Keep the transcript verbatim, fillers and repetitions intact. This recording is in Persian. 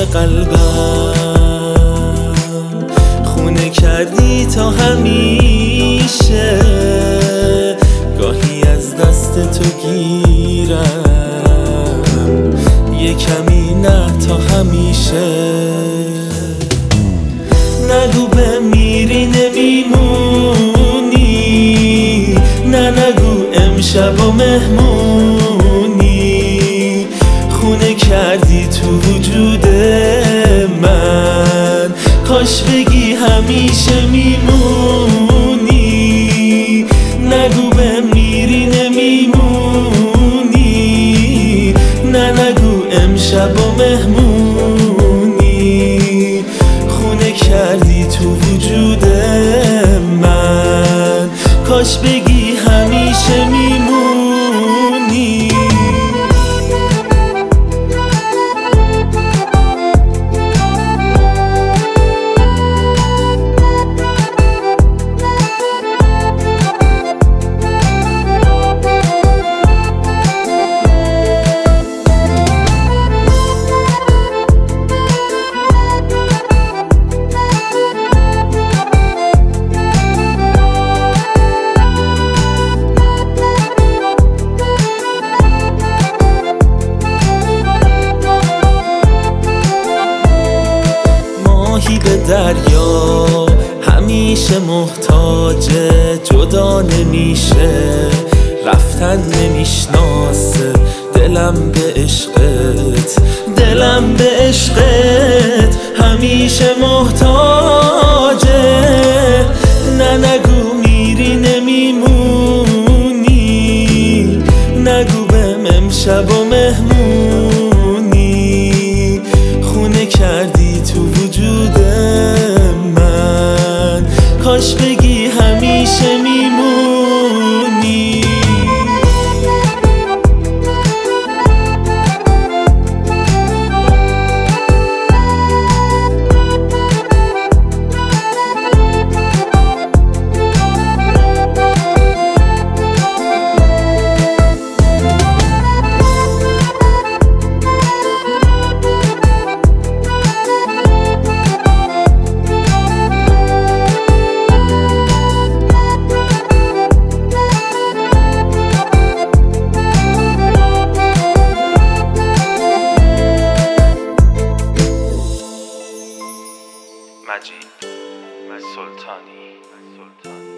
قلبم خونه کردی تا همیشه، گاهی از دست تو گیرم یه کمی نه تا همیشه. نگو بمیری نمیمونی، نه نگو امشب و مهمونی، خونه کردی تو وجود من، کاش بگی همیشه میمونی. نگو بمیری نمیمونی، نه نگو امشب و مهمونی، خونه کردی تو وجود من، کاش بگی همیشه میمونی. ماهی به دریا همیشه محتاج، جدا نمیشه، رفتن نمیشناسه، دلم به عشقت، دلم به عشقت همیشه محتاجه. نه نگو میری نمیمونی، نگو بهم امشب و مهمونی، خونه کردی تو وجود من، کاش بگی همیشه میمونی. مجید سلطانی.